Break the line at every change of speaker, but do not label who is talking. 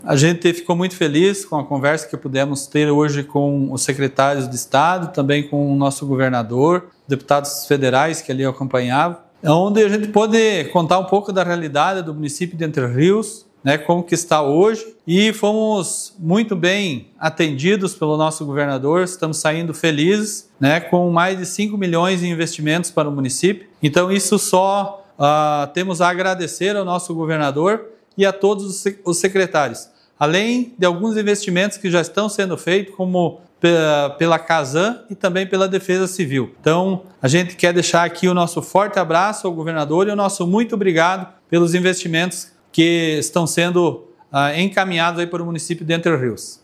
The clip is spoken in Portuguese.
A gente ficou muito feliz com a conversa que pudemos ter hoje com os secretários de Estado, também com o nosso governador, deputados federais que ali acompanhavam, onde a gente pôde contar um pouco da realidade do município de Entre Rios, como que está hoje, e fomos muito bem atendidos pelo nosso governador. Estamos saindo felizes, com mais de 5 milhões em investimentos para o município. Então isso só temos a agradecer ao nosso governador e a todos os secretários, além de alguns investimentos que já estão sendo feitos, como pela Casan e também pela Defesa Civil. Então, a gente quer deixar aqui o nosso forte abraço ao governador e o nosso muito obrigado pelos investimentos que estão sendo encaminhados aí para o município de Entre Rios.